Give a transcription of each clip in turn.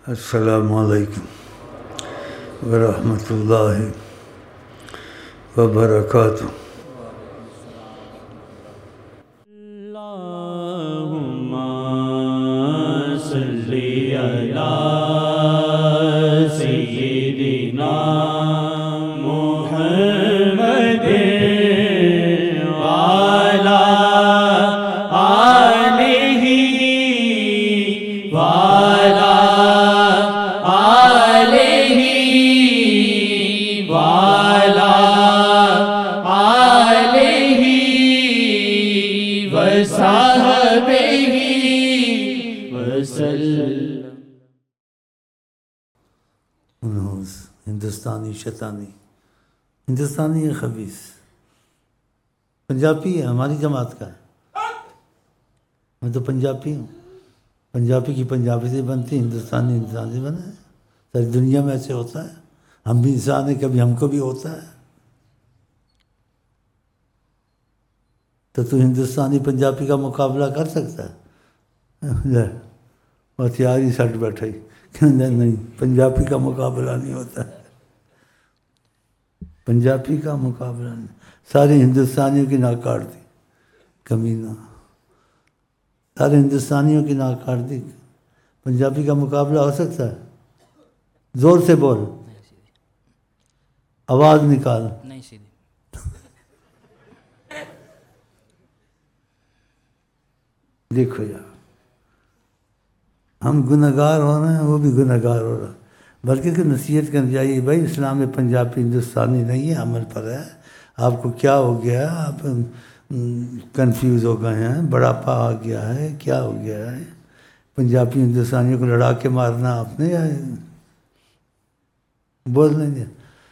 السلام علیکم ورحمۃ اللہ وبرکاتہ۔ اللہم صلی علی سیدنا محمد وعلی آلہ وعلی آلہ وعلی آلہ وصحبہ وسلم۔ ہندوستانی شیطانی، ہندوستانی خبیث پنجابی ہے، ہماری جماعت کا ہے۔ میں تو پنجابی ہوں، پنجابی کی پنجابی سے بنتی، ہندوستانی ہندوستان سے بنا ہے۔ ساری دنیا میں ایسے ہوتا ہے، ہم بھی انسان ہیں، کبھی ہم کو بھی ہوتا ہے۔ تو ہندوستانی پنجابی کا مقابلہ کر سکتا ہے؟ اور تیار ہی سٹ بیٹھا ہی نہیں، پنجابی کا مقابلہ نہیں ہوتا ہے، پنجابی کا مقابلہ نہیں۔ سارے ہندوستانیوں کی ناک کاٹ دی کمینہ، سارے ہندوستانیوں کی ناک کاٹ دی۔ پنجابی کا مقابلہ ہو سکتا ہے؟ زور سے بول، آواز نکال۔ نہیں سیدھی دیکھو یار، ہم گنہگار ہو رہے ہیں، وہ بھی گنہگار ہو رہا ہے، بلکہ کہ نصیحت کرنی چاہیے، بھائی اسلام میں پنجابی ہندوستانی نہیں ہے، عمل پر ہے۔ آپ کو کیا ہو گیا؟ آپ کنفیوز ہو گئے ہیں، بڑھاپا آ گیا ہے، کیا ہو گیا ہے؟ پنجابی ہندوستانیوں کو لڑا کے مارنا آپ نے یا بول نہیں دیا؟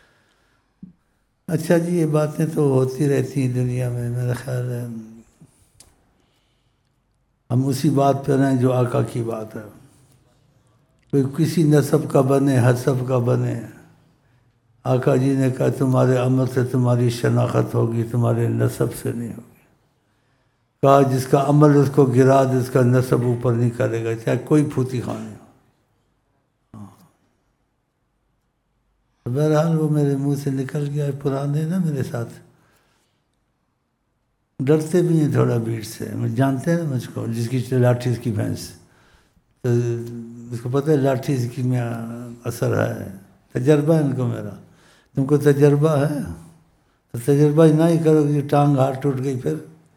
اچھا جی، یہ باتیں تو ہوتی رہتی ہیں دنیا میں، میرا خیال ہے ہم اسی بات پہ رہیں جو آقا کی بات ہے۔ کوئی کسی نسب کا بنے، حسب کا بنے، آقا جی نے کہا تمہارے عمل سے تمہاری شناخت ہوگی، تمہارے نسب سے نہیں ہوگی۔ کہا جس کا عمل اس کو گرا دے، اس کا نسب اوپر نہیں کرے گا، چاہے کوئی پھوتی خانے ہو۔ بہرحال وہ میرے منہ سے نکل گیا، پرانے نا میرے ساتھ، ڈرتے بھی ہیں تھوڑا بھیڑ سے، جانتے ہیں مجھ کو، جس کی لاٹھی اس کی بھینس، تو اس کو پتہ ہے لاٹھی اس کی میں اثر ہے، تجربہ ہے ان کو میرا۔ تم کو تجربہ ہے تو تجربہ ہی نہ ہی کرو کہ ٹانگ ہاتھ ٹوٹ گئی، پھر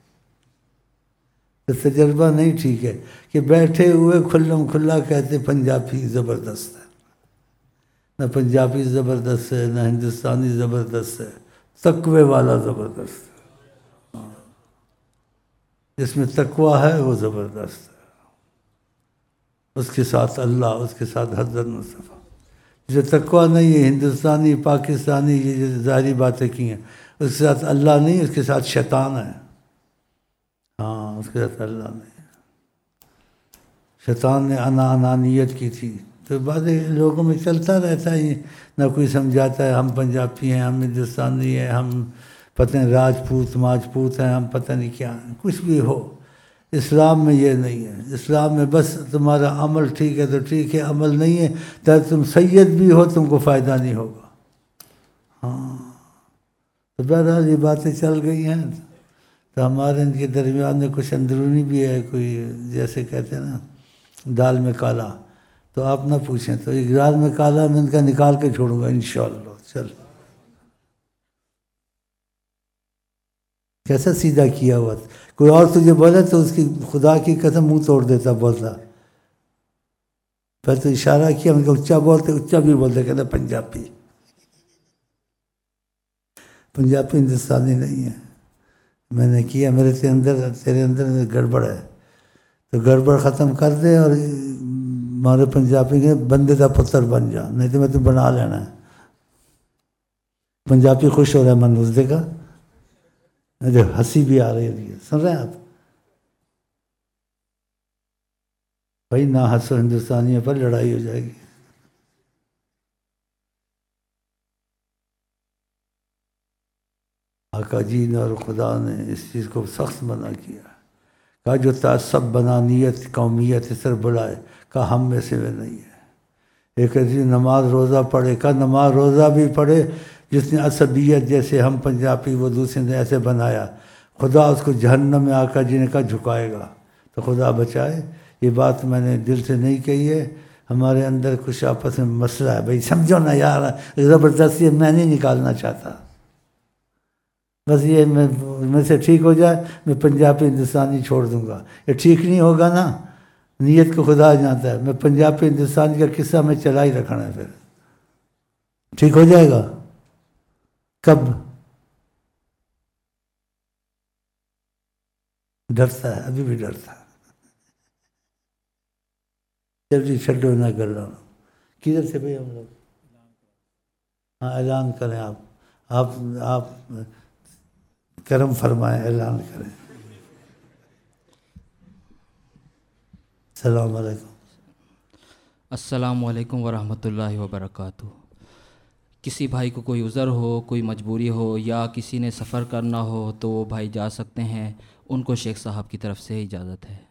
تو تجربہ نہیں ٹھیک ہے کہ بیٹھے ہوئے کھلم کھلا کہتے پنجابی زبردست ہے۔ نہ پنجابی زبردست ہے، نہ ہندوستانی زبردست ہے، تقوی والا زبردست ہے۔ جس میں تقوی ہے وہ زبردست ہے، اس کے ساتھ اللہ، اس کے ساتھ حضرت مصطفیٰ۔ جو تقوی نہیں ہے، ہندوستانی پاکستانی، یہ جو ظاہری باتیں کی ہیں، اس کے ساتھ اللہ نہیں، اس کے ساتھ شیطان ہے۔ ہاں، اس کے ساتھ اللہ نہیں۔ شیطان نے انانیت کی تھی، تو بعض لوگوں میں چلتا رہتا ہے، نہ کوئی سمجھاتا ہے ہم پنجابی ہیں، ہم ہندوستانی ہیں، ہم پتہ نہیں راجپوت ماجپوت ہیں، ہم پتہ نہیں کیا ہیں، کچھ بھی ہو، اسلام میں یہ نہیں ہے۔ اسلام میں بس تمہارا عمل ٹھیک ہے تو ٹھیک ہے، عمل نہیں ہے تو تم سید بھی ہو، تم کو فائدہ نہیں ہوگا۔ ہاں، تو بہرحال یہ باتیں چل گئی ہیں، تو ہمارے ان کے درمیان میں کچھ اندرونی بھی ہے، کوئی جیسے کہتے ہیں نا دال میں کالا، تو آپ نہ پوچھیں، تو ایک دال میں کالا میں ان کا نکال کے چھوڑوں گا انشاءاللہ۔ چل، کیسا سیدھا کیا ہوا تھا، کوئی اور تجھے بولے تو اس کی خدا کی قسم منہ توڑ دیتا، بولتا پھر تو اشارہ کیا، ان کو اچا بولتے، اچا بھی بولتے، کہتا پنجابی، پنجابی ہندوستانی نہیں ہے۔ میں نے کیا، میرے تیرے اندر گڑبڑ ہے، تو گڑبڑ ختم کر دے، اور ہمارے پنجابی کے بندے کا پتر بن جا، نہیں تو میں تو بنا لینا ہے۔ پنجابی خوش ہو رہا ہے، من اس دیکھا، ہنسی بھی آ رہی ہے، سن رہے ہیں آپ؟ بھائی نہ ہنسو، ہندوستانیوں پر لڑائی ہو جائے گی۔ آقا جی نے اور خدا نے اس چیز کو سخت منع کیا، کہا جو تعصب بنا نیت قومیت اس طرح بلائے، کہا ہم میں سے وہ نہیں ہے۔ ایک ایسی نماز روزہ پڑھے کا نماز روزہ بھی پڑھے جس نے عصبیت جیسے ہم پنجابی وہ دوسرے نے ایسے بنایا، خدا اس کو جہنم میں آ کر جن کا جھکائے گا، تو خدا بچائے۔ یہ بات میں نے دل سے نہیں کہی ہے، ہمارے اندر کچھ آپس میں مسئلہ ہے، بھائی سمجھو نا یار، زبردستی میں نہیں نکالنا چاہتا، بس یہ میں سے ٹھیک ہو جائے میں پنجابی ہندوستانی چھوڑ دوں گا۔ یہ ٹھیک نہیں ہوگا نا، نیت کو خدا جانتا ہے، میں پنجابی ہندوستانی کا قصہ میں چلا ہی رکھنا ہے، پھر ٹھیک ہو جائے گا کب؟ ڈرتا ہے، ابھی بھی ڈرتا ہے۔ جلدی چھڈو نہ کر رہا ہوں، کدھر سے بھائی ہم لوگ؟ ہاں اعلان کریں، آپ کرم فرمائیں، اعلان کریں۔ السلام علیکم۔ السلام علیکم ورحمۃ اللہ وبرکاتہ۔ کسی بھائی کو کوئی عذر ہو، کوئی مجبوری ہو، یا کسی نے سفر کرنا ہو تو وہ بھائی جا سکتے ہیں، ان کو شیخ صاحب کی طرف سے اجازت ہے۔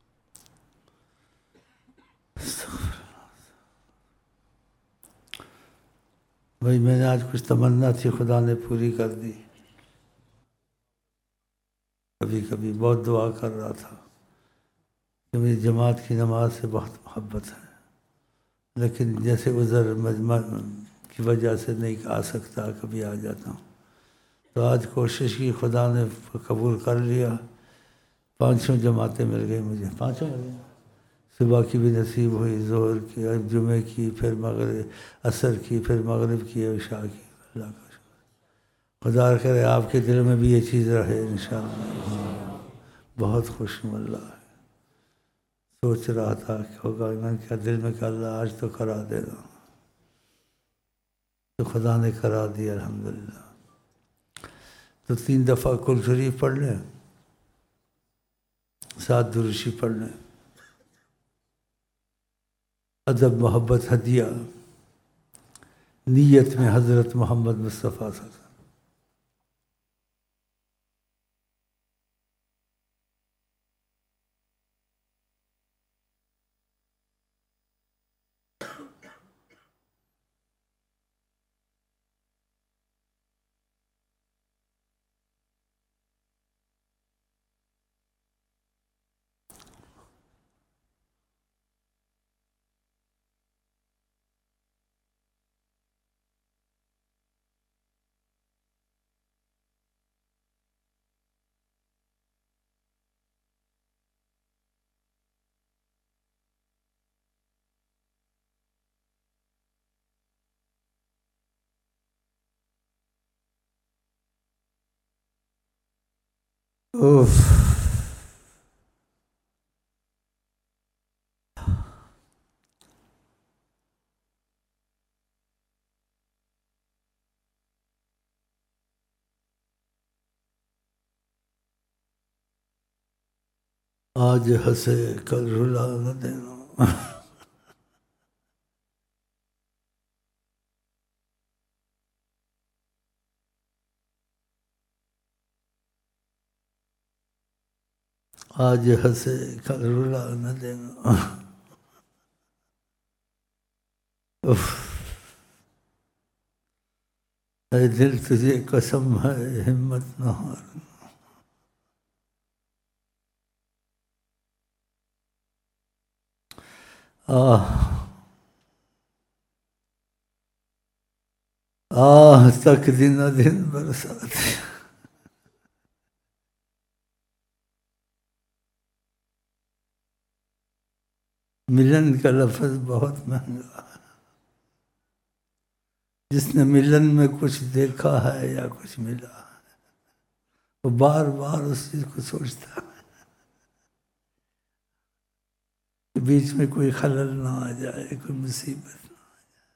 بھائی میں نے آج کچھ تمنا تھی، خدا نے پوری کر دی۔ کبھی کبھی بہت دعا کر رہا تھا کہ میری جماعت کی نماز سے بہت محبت ہے، لیکن جیسے عذر کی وجہ سے نہیں آ سکتا، کبھی آ جاتا ہوں۔ تو آج کوشش کی، خدا نے قبول کر لیا، 5 جماعتیں مل گئی مجھے، 5 مل گئی، صبح کی بھی نصیب ہوئی، ظہر کی، جمعے کی، پھر مغرب، عصر کی، پھر مغرب کی، عشاء کی۔ اللہ کا شکر، خدا کرے آپ کے دل میں بھی یہ چیز رہے انشاءاللہ۔ ہاں بہت خوش ہوں، اللہ ہے۔ سوچ رہا تھا کہ ہوگا، میں نے کیا دل میں کہ اللہ آج تو کرا دے گا، تو خدا نے کرا دیا الحمدللہ۔ تو 3 دفعہ کل شریف پڑھ لیں، 7 درود شریف پڑھ لیں، ادب محبت ہدیہ، نیت میں حضرت محمد مصطفیٰ صلی اللہ علیہ وسلم۔ اوف، آج ہنسے کل رلا نہ دینا۔ آج ہنسے کل رلا نہ دینا۔ اف، اے دل تجھے قسم ہے ہمت نہ ہار۔ تک دن دن برسات۔ ملن کا لفظ بہت مہنگا ہے، جس نے ملن میں کچھ دیکھا ہے یا کچھ ملا ہے، وہ بار بار اس چیز کو سوچتا ہے کہ بیچ میں کوئی خلل نہ آ جائے، کوئی مصیبت نہ آ جائے۔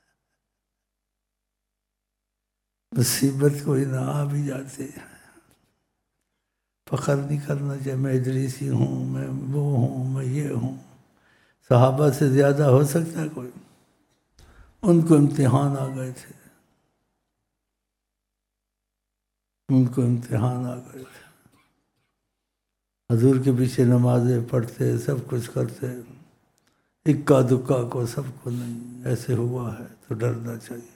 مصیبت کوئی نہ آ بھی جاتی ہے، فخر نہیں کرنا چاہیے میں ادریسی ہوں، میں وہ ہوں، میں یہ ہوں۔ صحابہ سے زیادہ ہو سکتا ہے کوئی؟ ان کو امتحان آ گئے تھے، ان کو امتحان آ گئے تھے، حضور کے پیچھے نمازیں پڑھتے، سب کچھ کرتے، اکا دکا کو سب کو نہیں، ایسے ہوا ہے تو ڈرنا چاہیے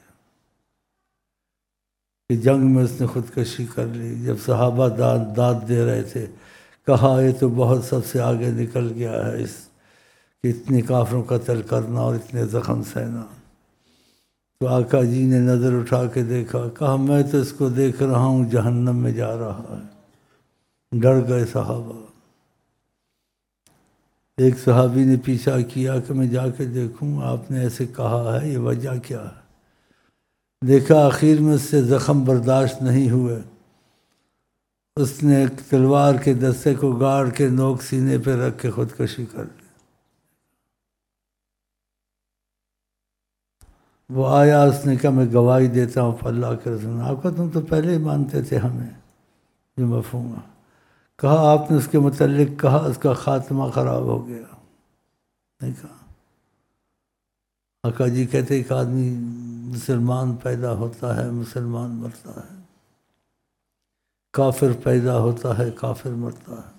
کہ جنگ میں اس نے خودکشی کر لی، جب صحابہ داد دے رہے تھے، کہا یہ تو بہت سب سے آگے نکل گیا ہے، اس کہ اتنے کافروں کا قتل کرنا اور اتنے زخم سہنا۔ تو آقا جی نے نظر اٹھا کے دیکھا، کہا میں تو اس کو دیکھ رہا ہوں جہنم میں جا رہا ہے۔ ڈر گئے صحابہ۔ ایک صحابی نے پیچھا کیا کہ میں جا کے دیکھوں، آپ نے ایسے کہا ہے، یہ وجہ کیا ہے؟ دیکھا آخر میں اس سے زخم برداشت نہیں ہوئے، اس نے ایک تلوار کے دستے کو گاڑ کے نوک سینے پہ رکھ کے خودکشی کر لی۔ وہ آیا، اس نے کہا میں گواہی دیتا ہوں اللہ کے رسول۔ آپ کا تم تو پہلے ہی مانتے تھے ہمیں، یہ مفہوم ہے۔ کہا آپ نے اس کے متعلق کہا اس کا خاتمہ خراب ہو گیا، نہیں کہا۔ آقا جی کہتے ایک آدمی مسلمان پیدا ہوتا ہے، مسلمان مرتا ہے، کافر پیدا ہوتا ہے، کافر مرتا ہے،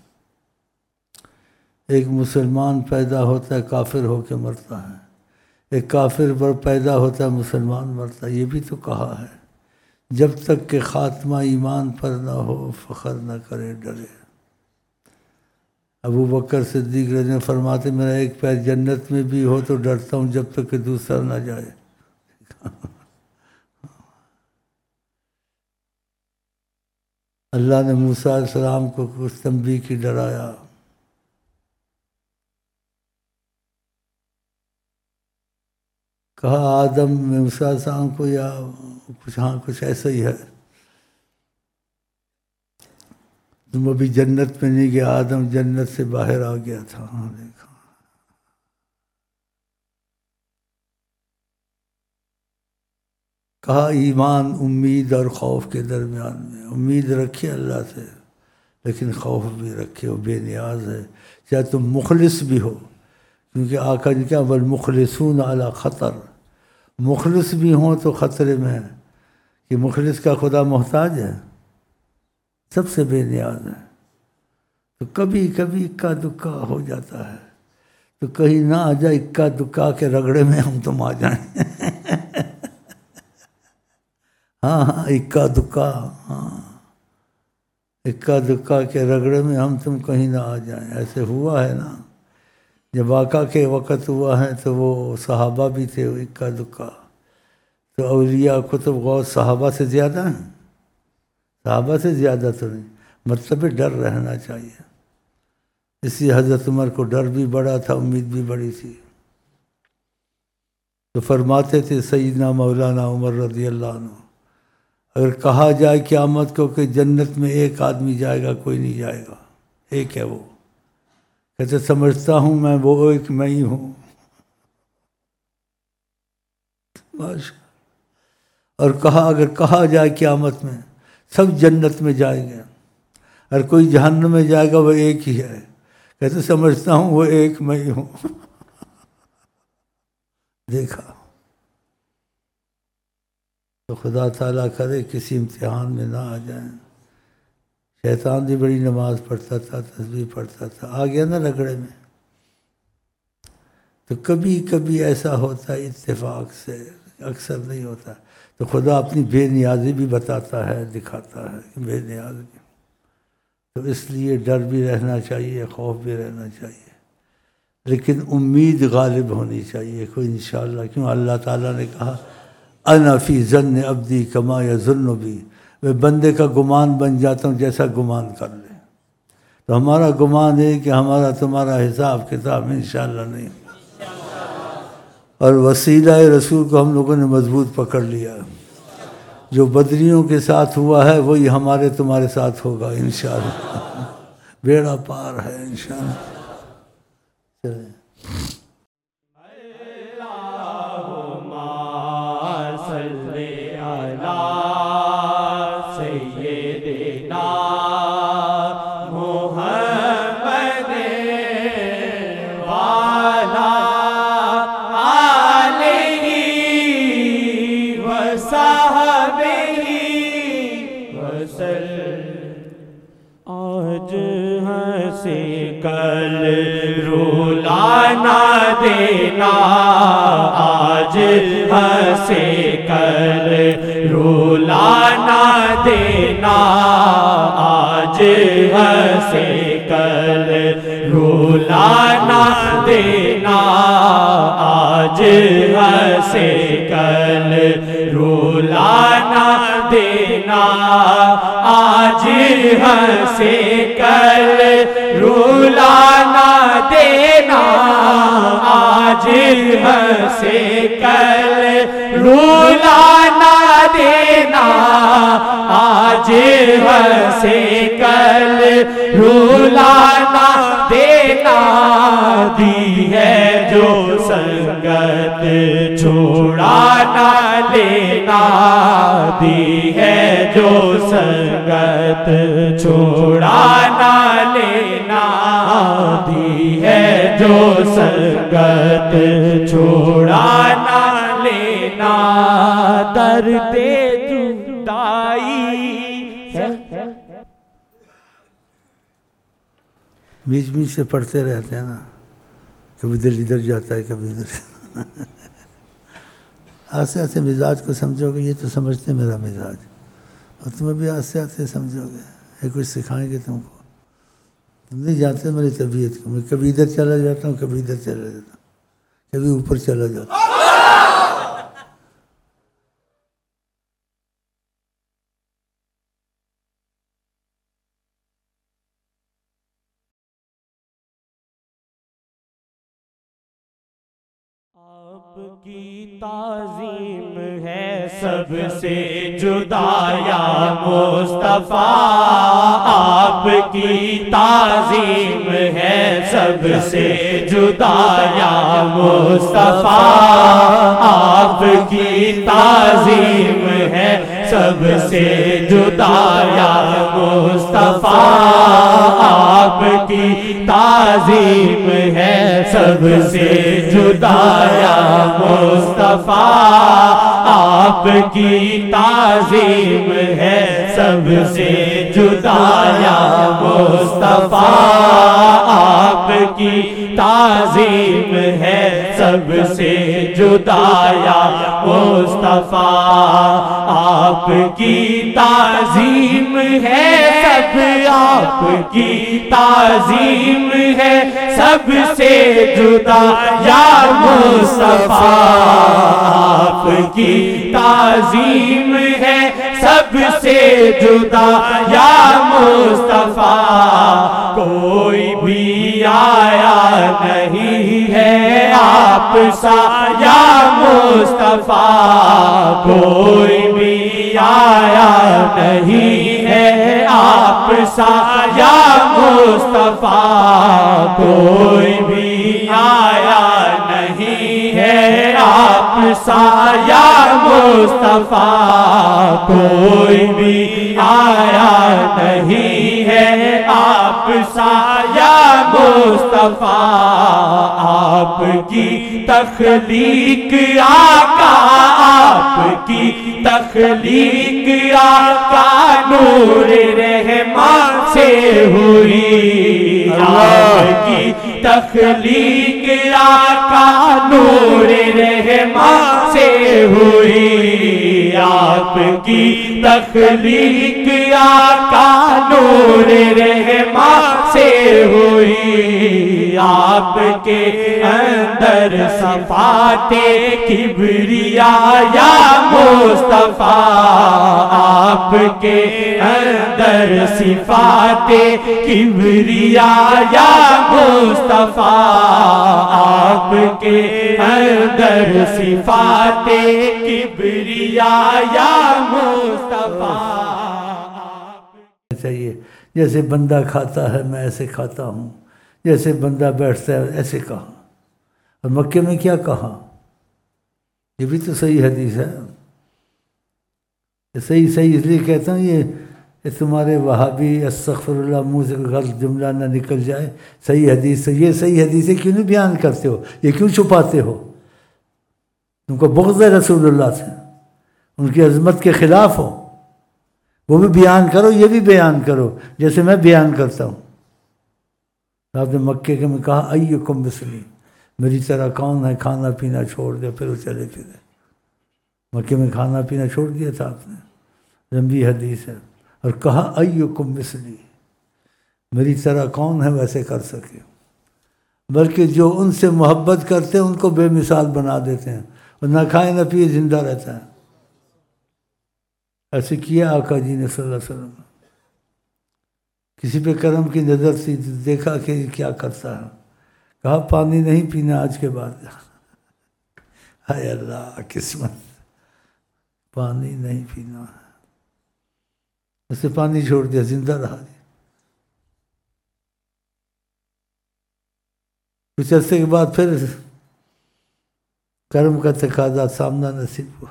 ایک مسلمان پیدا ہوتا ہے کافر ہو کے مرتا ہے، ایک کافر پر پیدا ہوتا ہے مسلمان مرتا ہے۔ یہ بھی تو کہا ہے جب تک کہ خاتمہ ایمان پر نہ ہو فخر نہ کرے ڈرے۔ ابو بکر صدیق رضی اللہ عنہ فرماتے میرا ایک پیر جنت میں بھی ہو تو ڈرتا ہوں جب تک کہ دوسرا نہ جائے۔ اللہ نے موسیٰ علیہ السلام کو کچھ تنبیہ کی ڈرایا، کہا آدم میں موسیٰ علیہ السلام کو، یا کچھ ایسا ہی ہے، تم ابھی جنت میں نہیں گیا، آدم جنت سے باہر آ گیا تھا۔ ہاں دیکھا، کہا ایمان امید اور خوف کے درمیان میں، امید رکھے اللہ سے لیکن خوف بھی رکھے، وہ بے نیاز ہے، چاہے تم مخلص بھی ہو، کیونکہ آقا نے کہا والمخلصون علی خطر، مخلص بھی ہوں تو خطرے میں ہے، کہ مخلص کا خدا محتاج ہے، سب سے بے نیاز ہے، تو کبھی کبھی اکا دکا ہو جاتا ہے، تو کہیں نہ آ جائے اکا دکا کے رگڑے میں ہم تم آ جائیں۔ ہاں اکا دکا، ہاں اکا دکا کے رگڑے میں ہم تم کہیں نہ آ جائیں۔ ایسے ہوا ہے نا، جب آقا کے وقت ہوا ہے تو وہ صحابہ بھی تھے وہ اکا دکا، تو اولیاء کتب غوث صحابہ سے زیادہ ہیں؟ صحابہ سے زیادہ تو نہیں، مطلب ڈر رہنا چاہیے۔ اسی حضرت عمر کو ڈر بھی بڑا تھا، امید بھی بڑی تھی، تو فرماتے تھے سیدنا مولانا عمر رضی اللہ عنہ، اگر کہا جائے قیامت کو کہ جنت میں ایک آدمی جائے گا، کوئی نہیں جائے گا، ایک ہے وہ، کہتے سمجھتا ہوں میں وہ ایک میں ہی ہوں۔ اور کہا اگر کہا جائے قیامت میں سب جنت میں جائیں گے، اگر کوئی جہنم میں جائے گا وہ ایک ہی ہے، کہتے سمجھتا ہوں وہ ایک میں ہی ہوں۔ دیکھا، تو خدا تعالیٰ کرے کسی امتحان میں نہ آ جائیں۔ شیطان بھی بڑی نماز پڑھتا تھا، تسبیح پڑھتا تھا، آ گیا نا رگڑے میں، تو کبھی کبھی ایسا ہوتا ہے اتفاق سے، اکثر نہیں ہوتا، تو خدا اپنی بے نیازی بھی بتاتا ہے، دکھاتا ہے کہ بے نیاز بھی، تو اس لیے ڈر بھی رہنا چاہیے، خوف بھی رہنا چاہیے، لیکن امید غالب ہونی چاہیے کوئی انشاءاللہ، کیوں اللہ تعالیٰ نے کہا انا فی ظن عبدی کما یظن بی، میں بندے کا گمان بن جاتا ہوں جیسا گمان کر لے، تو ہمارا گمان ہے کہ ہمارا تمہارا حساب کتاب انشاءاللہ نہیں، اور وسیلہ رسول کو ہم لوگوں نے مضبوط پکڑ لیا، جو بدریوں کے ساتھ ہوا ہے وہی ہمارے تمہارے ساتھ ہوگا انشاءاللہ، بیڑا پار ہے انشاءاللہ۔ چلیں آج ہنسے کل رولانا دینا، آج ہنسے کل رولانا دینا، آج ہنسے کل رولانا دینا، آج ہنسے کل رولانا دینا، آج ہنسے کل رولانا دینا، آج ہنسے کل رولانا دینا، آج ہنسے کل رولانا دینا، دی ہے جو سنگت چھوڑانا لینا، دی ہے جو سنگت چھوڑانا لینا، دی ہے جو سنگت چھوڑانا لینا، درد جدائی بیچ بیچ سے پڑھتے رہتے ہیں نا، کبھی دل ادھر جاتا ہے کبھی ادھر آستے آستے مزاج کو سمجھو گے، یہ تو سمجھتے میرا مزاج، اور تمہیں بھی آستے آستے سمجھو گے، یہ کچھ سکھائیں گے تم کو، تم نہیں جانتے میری طبیعت کو، میں کبھی ادھر چلا جاتا ہوں کبھی ادھر چلا جاتا ہوں، کبھی اوپر چلا جاتا ہوں۔ آپ کی تعظیم ہے سب سے جدا یا مصطفیٰ، آپ کی تعظیم ہے سب سے جدا یا مصطفیٰ، آپ کی تعظیم ہے سب سے جدا یا مصطفیٰ، آپ کی تعظیم ہے سب سے جدا یا مصطفیٰ، آپ کی تعظیم ہے سب سے جدا یا مصطفیٰ، آپ کی تعظیم ہے سب سے جدا یا مصطفیٰ، آپ کی تعظیم ہے سب، آپ کی تعظیم ہے سب سے جدا یا مصطفیٰ، آپ کی تعظیم ہے سب سے جدا یا مصطفیٰ، کوئی بھی آیا نہیں ہے آپ سا یا مصطفیٰ، کوئی بھی آیا نہیں ہے آپ سا یا مصطفیٰ، کوئی بھی آیا نہیں ہے آپ سا یا مصطفیٰ، کوئی بھی آیا نہیں ہے آپ سا یا مصطفیٰ، آپ کی تخلیق آقا، آپ کی تخلیق آقا نور رحمان سے ہوئی، آپ کی تخلیق آقا نور رحمان سے ہوئی، آپ کی تخلیق آقا نور رحمان سے ہوئی، آپ کے اندر صفات کبریاء یا مصطفیٰ، آپ کے اندر صفات کبریاء یا مصطفیٰ، آپ کے اندر صفات کبریاء یا مصطفیٰ، چاہیے جیسے بندہ کھاتا ہے میں ایسے کھاتا ہوں، جیسے بندہ بیٹھتا ہے ایسے کہا، اور مکے میں کیا کہا، یہ بھی تو صحیح حدیث ہے، صحیح اس لیے کہتا ہوں یہ تمہارے وہابی استغفر اللہ منہ سے غلط جملہ نہ نکل جائے، صحیح حدیث سے، یہ صحیح حدیثیں کیوں نہیں بیان کرتے ہو، یہ کیوں چھپاتے ہو، تم کو بغض ہے رسول اللہ سے، ان کی عظمت کے خلاف ہو، وہ بھی بیان کرو، یہ بھی بیان کرو جیسے میں بیان کرتا ہوں۔ آپ نے مکے کے میں کہا ایکم مثلی، میری طرح کون ہے کھانا پینا چھوڑ دے پھر وہ چلے پھرے۔ مکے میں کھانا پینا چھوڑ دیا تھا آپ نے، لمبی حدیث ہے، اور کہا ایکم مثلی، میری طرح کون ہے ویسے کر سکے، بلکہ جو ان سے محبت کرتے ہیں ان کو بے مثال بنا دیتے ہیں، اور نہ کھائے نہ پیے زندہ رہتا ہے۔ ایسے کیا آقا جی نے صلی اللہ علیہ وسلم، کسی پہ کرم کی نظر سی، دیکھا کہ کیا کرتا ہے، کہا پانی نہیں پینا آج کے بعد۔ ہائے اللہ قسمت، پانی نہیں پینا، اسے پانی چھوڑ دیا، زندہ رہا۔ کچھ عرصے کے بعد پھر کرم کا تقاضا سامنا نصیب ہوا۔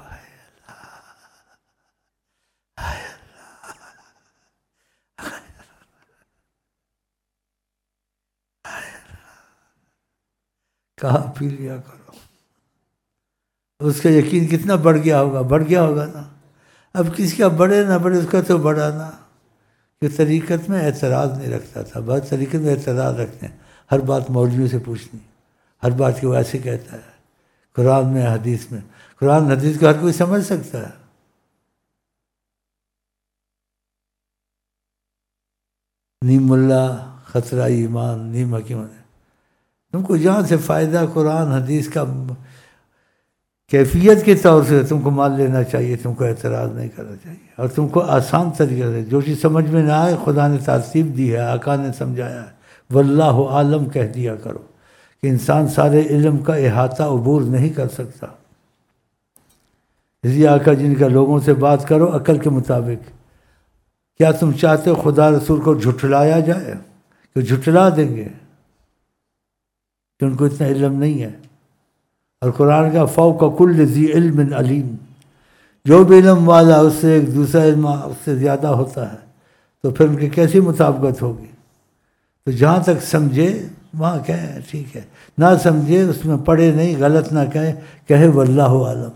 کہا پی لیا کرو۔ اس کا یقین کتنا بڑھ گیا ہوگا، بڑھ گیا ہوگا نا۔ اب کسی کا بڑھے نہ بڑھے، اس کا تو بڑھا نا، کہ طریقت میں اعتراض نہیں رکھتا تھا۔ بعض طریقت میں اعتراض رکھتے ہیں، ہر بات مولویوں سے پوچھنی، ہر بات کی وہ ایسے کہتا ہے، قرآن میں حدیث میں، قرآن حدیث کو ہر کوئی سمجھ سکتا ہے۔ نیم ملا خطرہ ایمان، نیم حکیم۔ تم کو جہاں سے فائدہ قرآن حدیث کا کیفیت کے طور سے تم کو مان لینا چاہیے، تم کو اعتراض نہیں کرنا چاہیے، اور تم کو آسان طریقے سے جو چیز سمجھ میں نہ آئے، خدا نے ترتیب دی ہے، آقا نے سمجھایا ہے، واللہ عالم کہہ دیا کرو، کہ انسان سارے علم کا احاطہ عبور نہیں کر سکتا۔ اسی آقا جن کا لوگوں سے بات کرو عقل کے مطابق۔ کیا تم چاہتے ہو خدا رسول کو جھٹلایا جائے؟ کہ جھٹلا دیں گے کہ ان کو اتنا علم نہیں ہے۔ اور قرآن کا فوق کل ذی علم علیم، جو بھی علم والا اس سے ایک دوسرا علم اس سے زیادہ ہوتا ہے، تو پھر ان کی کیسی مطابقت ہوگی؟ تو جہاں تک سمجھے وہاں کہیں ٹھیک ہے، نہ سمجھے اس میں پڑھے نہیں، غلط نہ کہے واللہ عالم،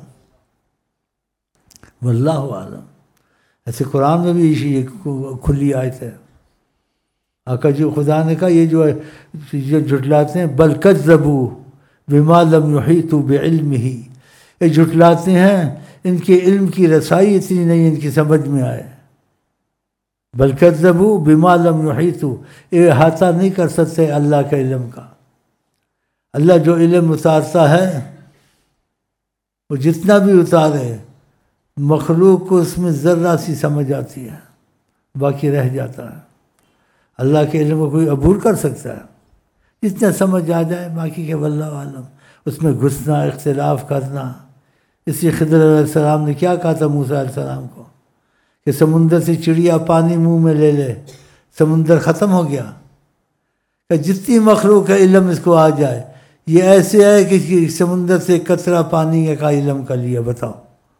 واللہ عالم۔ ایسے قرآن میں بھی یہ کھلی آیت ہے۔ آقا جی خدا نے کہا یہ جو جھٹلاتے ہیں، بل کذبوا بما لم یحیطوا بعلمہ، یہ جھٹلاتے ہیں ان کے علم کی رسائی اتنی نہیں، ان کی سمجھ میں آئے۔ بل کذبوا بما لم یحیطوا، یہ احاطہ نہیں کر سکتے اللہ کے علم کا۔ اللہ جو علم اتارتا ہے وہ جتنا بھی اتارے، مخلوق کو اس میں ذرہ سی سمجھ آتی ہے، باقی رہ جاتا ہے۔ اللہ کے علم کو کوئی عبور کر سکتا ہے؟ جتنا سمجھ آ جائے، باقی کے واللہ عالم۔ اس میں گھسنا، اختلاف کرنا۔ اسی خضر علیہ السلام نے کیا کہا تھا موسیٰ علیہ السلام کو، کہ سمندر سے چڑیا پانی منہ میں لے لے، سمندر ختم ہو گیا۔ کہ جتنی مخلوق ہے علم اس کو آ جائے، یہ ایسے ہے کہ سمندر سے قطرہ پانی کا علم کر لیا، بتاؤ۔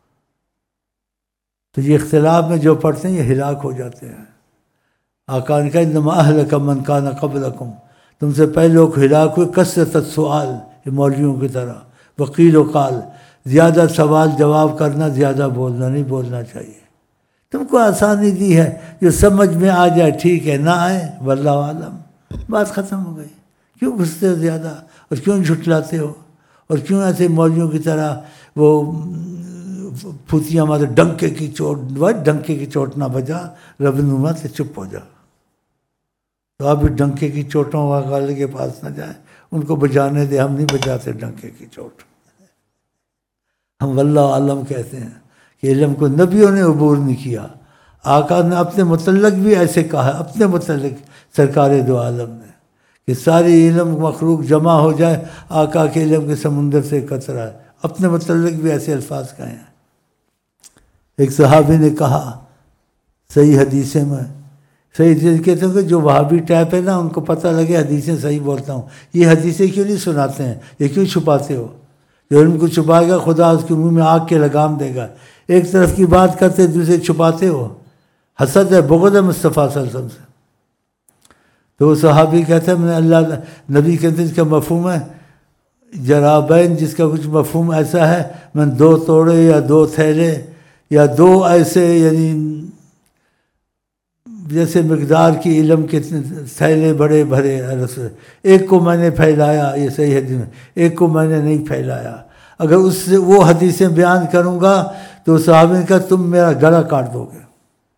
تو یہ اختلاف میں جو پڑھتے ہیں یہ ہلاک ہو جاتے ہیں۔ آقا نے کہا انما اہلک من کان قبلکم، تم سے پہلے لوگ ہلاک ہوئے کثرت السؤال، یہ مولویوں کی طرح، وقیل و قال، زیادہ سوال جواب کرنا، زیادہ بولنا نہیں بولنا چاہیے۔ تم کو آسانی دی ہے، جو سمجھ میں آ جائے ٹھیک ہے، نہ آئے واللہ عالم، بات ختم ہو گئی۔ کیوں گھستے ہو زیادہ، اور کیوں جھٹلاتے ہو، اور کیوں ایسے مولویوں کی طرح وہ پھوتیاں مارے، ڈنکے کی چوٹ نہ بجا ربنما سے چپ ہو جا۔ تو آپ بھی ڈنکے کی چوٹوں والے کے پاس نہ جائیں، ان کو بجانے دے، ہم نہیں بجاتے ڈنکے کی چوٹ۔ ہم واللہ عالم کہتے ہیں کہ علم کو نبیوں نے عبور نہیں کیا۔ آقا نے اپنے متعلق بھی ایسے کہا ہے، اپنے متعلق سرکار دو عالم نے، کہ ساری علم مخلوق جمع ہو جائے، آقا کے علم کے سمندر سے قطرہ ہے۔ اپنے متعلق بھی ایسے الفاظ کہے ہیں۔ ایک صحابی نے کہا صحیح حدیثیں میں، صحیح حدیث کہتے ہیں کہ جو وہابی ٹائپ ہے نا، ان کو پتہ لگے حدیثیں صحیح بولتا ہوں، یہ حدیثیں کیوں نہیں سناتے ہیں، یہ کیوں چھپاتے ہو؟ جو علم کو چھپائے گا خدا اس کے منہ میں آگ کے لگام دے گا۔ ایک طرف کی بات کرتے دوسرے چھپاتے ہو، حسد ہے، بغض ہے مصطفیٰ صلی اللہ علیہ وسلم سے۔ تو وہ صحابی کہتے ہیں میں نے اللہ نبی کہتے ہیں اس کا مفہوم ہے جرابین، جس کا کچھ مفہوم ایسا ہے میں 2 توڑے یا 2 تھیلے یا 2 ایسے یعنی جیسے مقدار کی علم کے تھیلے بڑے بھرے، ایک کو میں نے پھیلایا، یہ صحیح حدیث میں، ایک کو میں نے نہیں پھیلایا. اگر اس سے وہ حدیثیں بیان کروں گا تو صحابہ نے کہا تم میرا گلا کاٹ دو گے.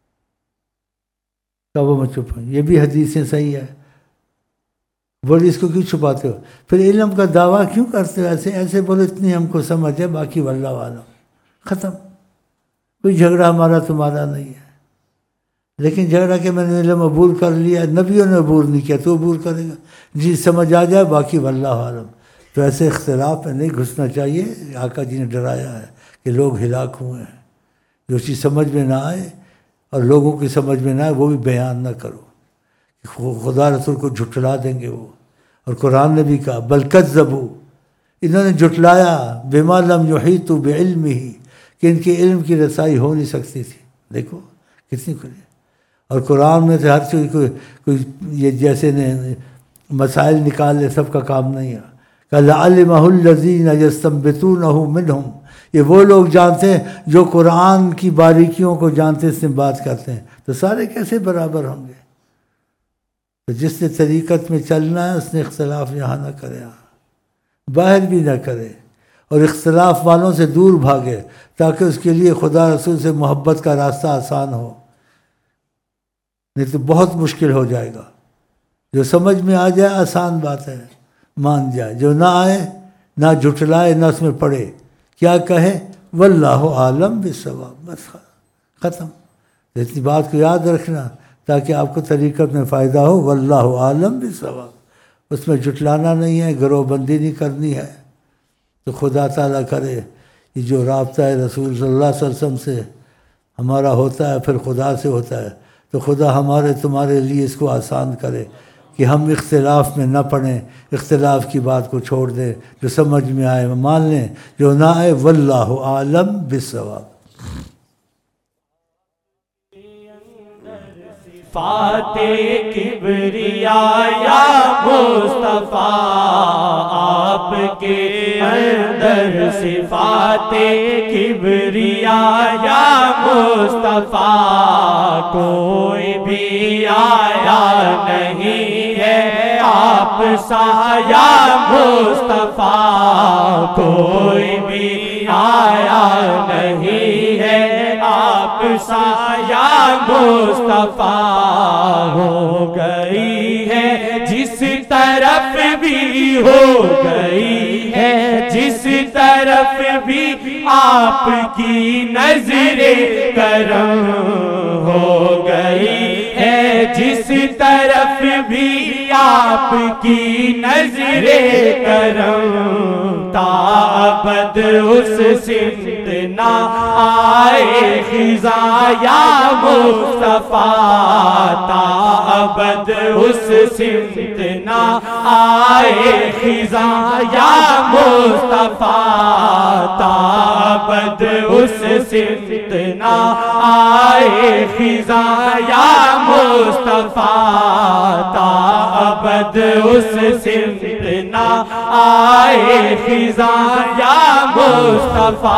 کب وہ میں چپ ہوں، یہ بھی حدیثیں صحیح ہے، بولے اس کو کیوں چھپاتے ہو؟ پھر علم کا دعویٰ کیوں کرتے ہو؟ ایسے بولے اتنی ہم کو سمجھ ہے، باقی واللہ عالم. ختم. کوئی جھگڑا ہمارا تمہارا نہیں ہے. لیکن جھگڑا کہ میں نے علم عبور کر لیا، نبیوں نے عبور نہیں کیا تو عبور کرے گا. جی سمجھ آ جائے، باقی واللہ عالم. تو ایسے اختلاف میں نہیں گھسنا چاہیے. آقا جی نے ڈرایا ہے کہ لوگ ہلاک ہوئے ہیں. جو چیز سمجھ میں نہ آئے اور لوگوں کی سمجھ میں نہ آئے وہ بھی بیان نہ کرو. خدا رسول کو جھٹلا دیں گے وہ. اور قرآن نے بھی کہا بل کذبوا، انہوں نے جھٹلایا بما لم یحیطوا بعلمہ، کہ ان کے علم کی رسائی ہو نہیں سکتی تھی. دیکھو کتنی کھلی. اور قرآن میں سے ہر چیز کوئی یہ جیسے نے مسائل نکال لے، سب کا کام نہیں ہے. کہ لعلمہ الذین یستنبطونہ منہم، یہ وہ لوگ جانتے ہیں جو قرآن کی باریکیوں کو جانتے اس سے بات کرتے ہیں. تو سارے کیسے برابر ہوں گے؟ تو جس نے طریقت میں چلنا ہے اس نے اختلاف یہاں نہ کرے، باہر بھی نہ کرے، اور اختلاف والوں سے دور بھاگے تاکہ اس کے لیے خدا رسول سے محبت کا راستہ آسان ہو. نہیں تو بہت مشکل ہو جائے گا. جو سمجھ میں آ جائے آسان بات ہے، مان جائے. جو نہ آئے نہ جھٹلائے نہ اس میں پڑے، کیا کہے واللہ عالم بالصواب، بس ختم. اتنی بات کو یاد رکھنا تاکہ آپ کو طریقت میں فائدہ ہو. واللہ عالم بالصواب، اس میں جھٹلانا نہیں ہے، گروہ بندی نہیں کرنی ہے. تو خدا تعالیٰ کرے یہ جو رابطہ ہے رسول صلی اللہ علیہ وسلم سے ہمارا ہوتا ہے پھر خدا سے ہوتا ہے، تو خدا ہمارے تمہارے لیے اس کو آسان کرے کہ ہم اختلاف میں نہ پڑیں، اختلاف کی بات کو چھوڑ دیں. جو سمجھ میں آئے مان لیں، جو نہ آئے واللہ عالم بالصواب. فاتح کبریا یا مصطفیٰ، آپ کے اندر صفات کبریا یا مصطفیٰ، کوئی بھی آیا نہیں ہے آپ سا یا مصطفیٰ، کوئی بھی آیا نہیں ہے آپ سا یا مصطفیٰ. ہو گئی ہے جس طرف بھی، ہو گئی ہے جس طرف بھی آپ کی نظر کرم، ہو گئی ہے جس طرف بھی آپ کی نظر کرم. تابد اس سمت نہ آئے خزاں یا مصطفیٰ، تابد اس سمت نہ آئے خزاں یا مصطفیٰ، تابد اس سمت نہ آئے خزاں یا مصطفیٰ، تابد اس سمت نہ آئے خزاں یا مصطفیٰ،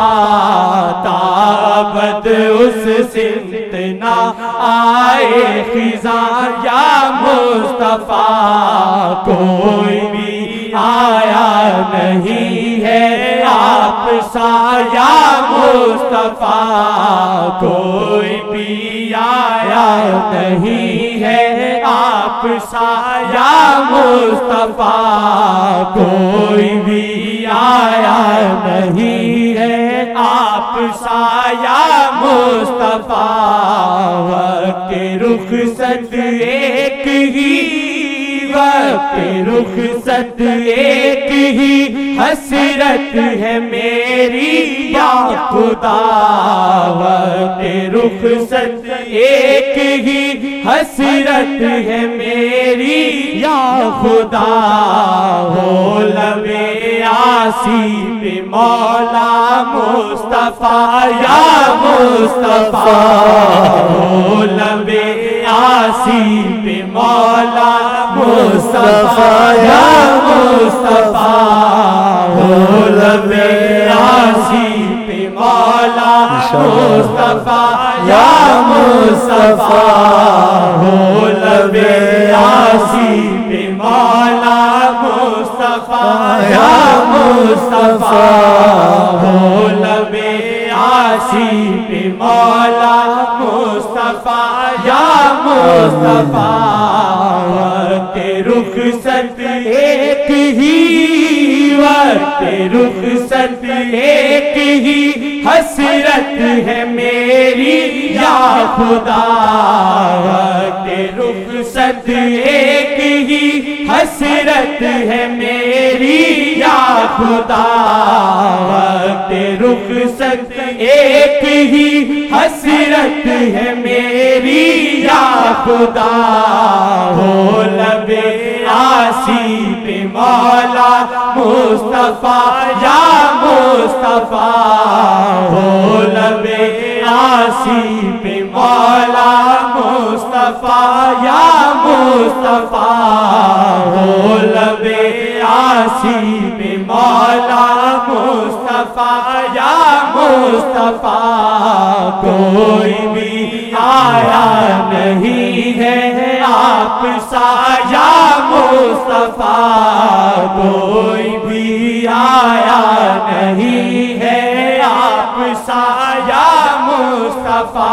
تابد اس سمت نہ آئے خزاں یا مصطفیٰ، کوئی بھی آیا نہیں ہے آپ سا یا مصطفیٰ، کوئی بھی آیا نہیں ہے آپ سا یا مصطفیٰ، کوئی بھی آیا نہیں ہے آپ سا یا مصطفیٰ. وقت رخصت ایک ہی، وقت رخصت ایک ہی حسرت ہے میری یا خدا، وقت رخصت ایک ہی حسرت ہے میری یا خدا. ہو لب عاصی پہ مولا مصطفیٰ یا مصطفیٰ، ہو لب عاصی پہ مولا مصطفیٰ یا مصطفیٰ، ہو لب عاصی پہ مولا مولا مصطفیٰ یا مصطفیٰ ہو لب یاسی پہ مولا مصطفیٰ یا مصطفیٰ ہو لب یاسی پہ مولا مصطفیٰ یا مصطفیٰ وقت رخصت ایک ہی وقت رخصت ایک ہی حسرت ہے میری یا خدا وقت رخصت ایک ہی حسرت ہے میری یا خدا وقت رخصت ایک ہی حسرت ہے میری یا خدا ہو لب یاسی پہ مولا مصطفیٰ یا مصطفیٰ ہو لب یاسی پہ مولا مصطفیٰ یا مصطفیٰ ہو لب یاسی پہ مولا مصطفیٰ یا مصطفیٰ کوئی بھی آیا نہیں ہے آپ سا یا مصطفیٰ کوئی بھی آیا نہیں ہے آپ سا یا مصطفیٰ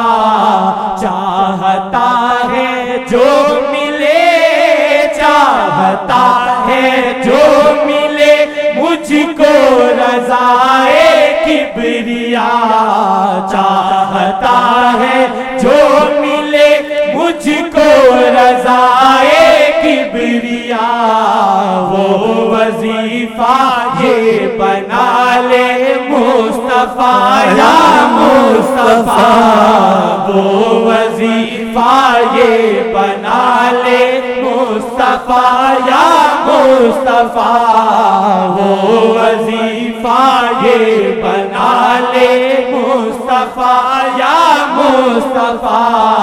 چاہتا ہے جو ملے چاہتا ہے جو ملے مجھ کو رضائے کبریا چاہتا ہے جو ملے مجھ کو رضائے کبریا وہ وظیفہ یہ بنا لے مصطفیٰ یا مصطفیٰ وہ وظیفہ یہ بنا لے مصطفیٰ یا مصطفیٰ وہ وظیفہ یہ بنا لے مصطفیٰ یا مصطفیٰ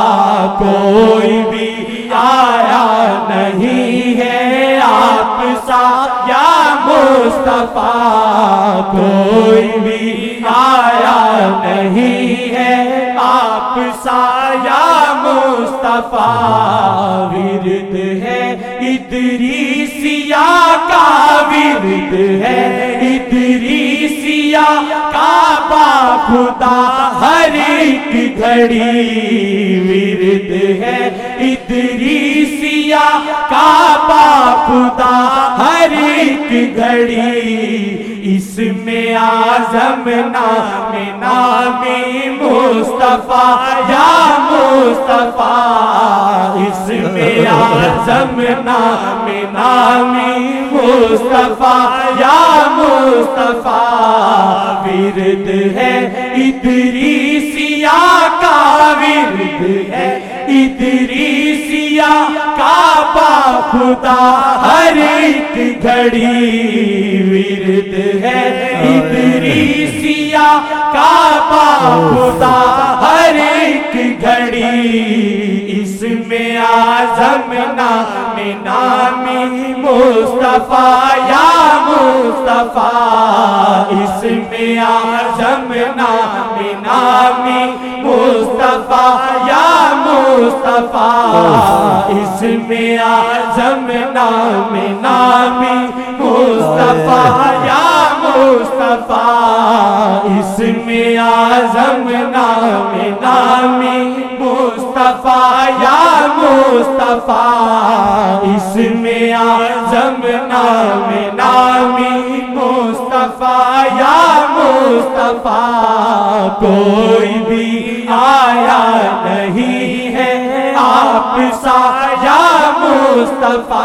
کوئی بھی آیا نہیں ہے آپ سا یا مصطفیٰ کوئی بھی آیا نہیں ہے آپ سا یا مصطفیٰ ورد ہے ادریسیہ کا ورد ہے ادریسیہ کا با خدا ہر ایک گھڑی ورد ہے ادریسیہ کا با خدا ہر ایک گھڑی اس میں اعظم نام نامی مصطفیٰ یا مصطفیٰ اس میں اعظم نام نامی مصطفیٰ یا مصطفیٰ ورد ہے ادریسیہ کا ورد ہے ادریسیہ کا با خدا ہر ایک گھڑی ورد ہے ادریسیہ کا با خدا ہر ایک گھڑی اس میں اعظم نام نامی مصطفیٰ یا مصطفیٰ اس میں اعظم نام نامی مصطفیٰ یا مصطفیٰ اس میں اعظم نام نامی مصطفیٰ یا مصطفیٰ اس میں اعظم نام نامی مصطفیٰ یا مصطفیٰ اس میں اعظم نام نامی مصطفیٰ یا مصطفیٰ کوئی بھی آیا نہیں ہے آپ سا یا مصطفیٰ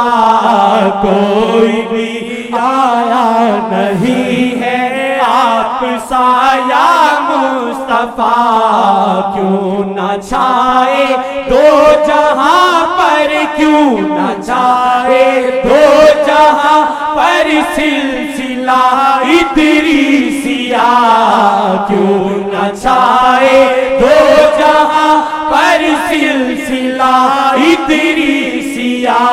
کوئی بھی آیا نہیں ہے آپ سا یا مصطفیٰ کیوں نہ چھائے دو جہاں پر کیوں نہ چھائے دو جہاں پر سلسلہ ادریسیہ کیوں نہ چھائے دو جہاں پر سلسلہ ادریسیہ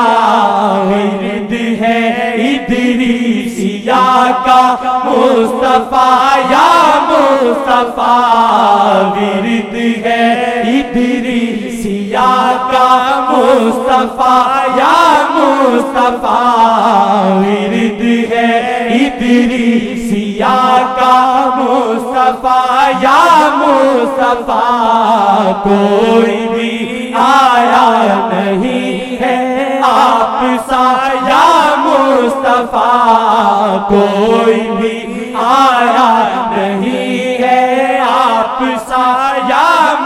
ورد ہے ادریسیہ کا مصطفیٰ یا مصطفیٰ ورد ہے ادریسیہ کا مصطفیٰ یا مصطفیٰ ورد ہے ادریسیہ کا مصطفیٰ یا مصطفیٰ کوئی بھی آیا نہیں ہے آپ سا یا مصطفیٰ کوئی بھی آیا نہیں ہے آپ سا یا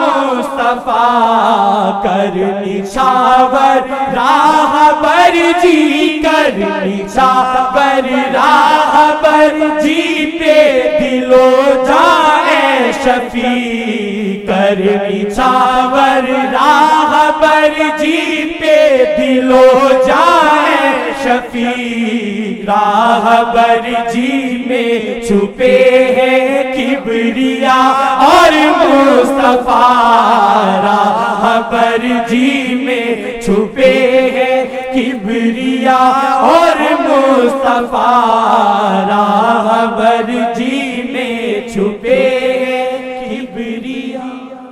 مصطفیٰ کرنی شاور راہ پر جی کرنی شاور راہ پر جیتے دلو جائے شفیع کرنی شاور راہ پر جیتے دلو جائے شفیع راہ بر جی میں چھپے ہیں کبریا اور مصطفیٰ راہ بر جی میں چھپے ہیں کبریا اور مصطفیٰ راہ بر جی میں چھپے ہیں کبریا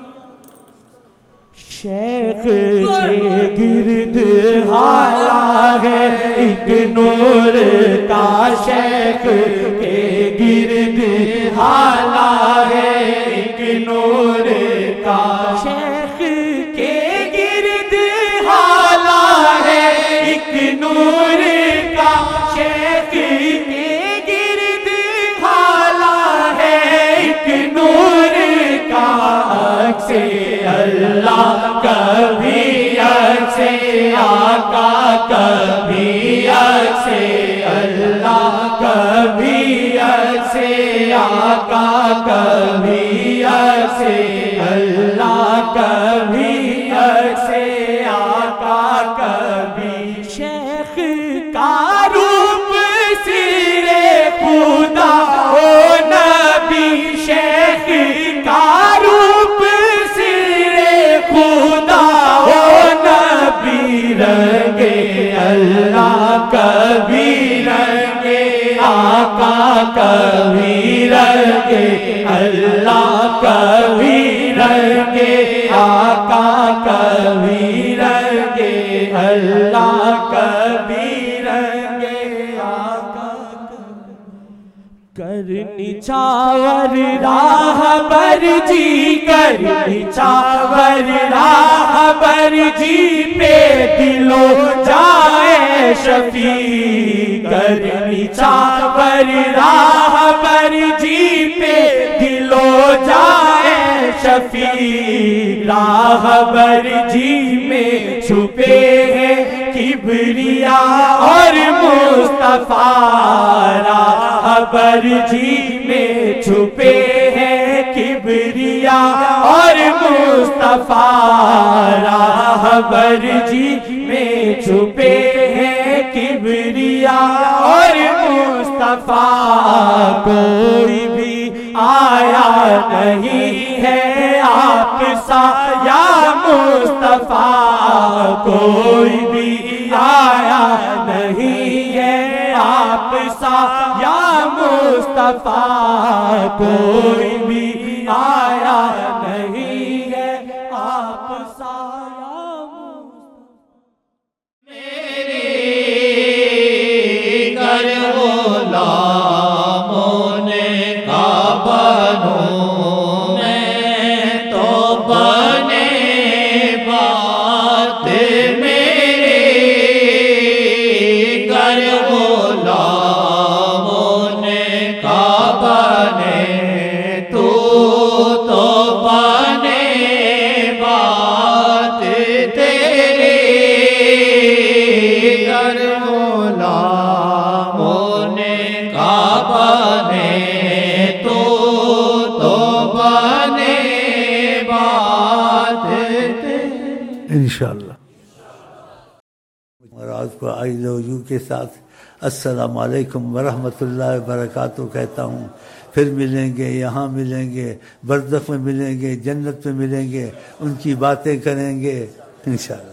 شیخ کے گرد حالا ہے ایک نور کا شیخ کے گرد حالا ہے ایک نور کا شیخ کے گرد حالا ہے ایک نور کا شیخ کے گرد حالا ہے ایک نور کا عکس اللہ کبھی عکس آقا کبھی عکس اللہ کبھی عکس آقا کبھی عکس اللہ کبھی عکس آقا کبھی شیخ کا روپ سرے خدا او نبی شیخ کا روپ سرے خدا او نبی رنگے اللہ کبھی رنگے آقا کبھی رنگے اللہ کبھی رنگے آقا کبھی رنگے اللہ کبھی رنگے آقا کرنی چاور راہ بر جی کرنی چاور راہ بر جی پہ دلو جائے شفیع کرنی چاور راہ بر جی پہ دلو جائے شفیع راہ بر جی میں چھپے ہیں کبریا اور مصطفیٰ راہ بر جی میں چھپے ہیں کبریا اور مصطفیٰ راہ بر جی میں چھپے ہیں کبریا اور مصطفیٰ کوئی بھی آیا نہیں ہے آپ سا یا مصطفیٰ کوئی بھی آیا نہیں ہے آپ سا یا مصطفیٰ کوئی بھی آیا نہیں ہے آپ سا یا مصطفیٰ میرے گر غلاموں نے کعبہ بنوں میں تو بنے بات میرے گر غلاموں نے کعبہ بنے تو بنے بات تیرے گر غلاموں نے کعبہ بنے تو بنے بات تیرے انشاءاللہ. اور آج کو آئی لو یو کے ساتھ السلام علیکم ورحمۃ اللہ وبرکاتہ کہتا ہوں. پھر ملیں گے، یہاں ملیں گے، برزخ میں ملیں گے، جنت میں ملیں گے، ان کی باتیں کریں گے انشاءاللہ.